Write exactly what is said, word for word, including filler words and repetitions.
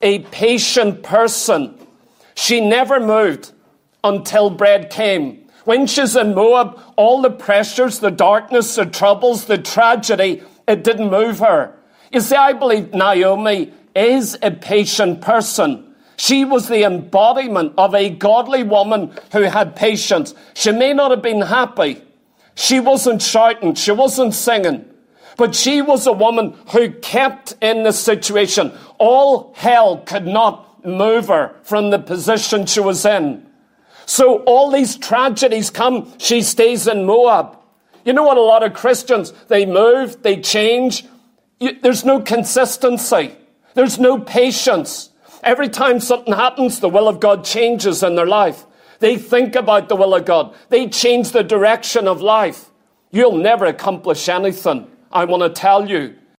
a patient person. She never moved until bread came. When she's in Moab, all the pressures, the darkness, the troubles, the tragedy, it didn't move her. You see, I believe Naomi is a patient person. She was the embodiment of a godly woman who had patience. She may not have been happy. She wasn't shouting. She wasn't singing. But she was a woman who kept in the situation. All hell could not move her from the position she was in. So all these tragedies come, she stays in Moab. You know what, a lot of Christians, they move, they change. There's no consistency. There's no patience. Every time something happens, the will of God changes in their life. They think about the will of God. They change the direction of life. You'll never accomplish anything, I want to tell you,